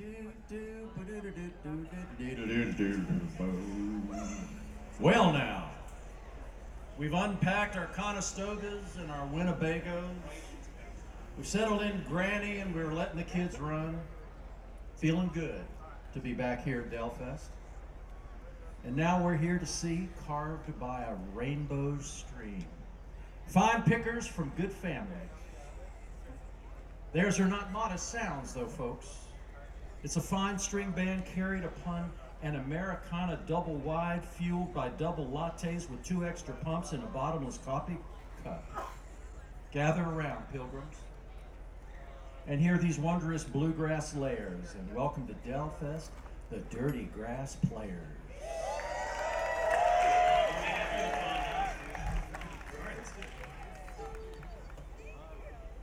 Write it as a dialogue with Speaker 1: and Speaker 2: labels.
Speaker 1: Well, now, we've unpacked our Conestogas and our Winnebagos. We've settled in Granny and we're letting the kids run. Feeling good to be back here at Delfest. And now we're here to see carved by a rainbow stream. Fine pickers from good families. Theirs are not modest sounds, though, folks. It's a fine string band carried upon an Americana double wide, fueled by double lattes with 2 extra pumps and a bottomless coffee cup. Gather around, pilgrims, and hear these wondrous bluegrass layers, and welcome to Delfest, the Dirty Grass Players.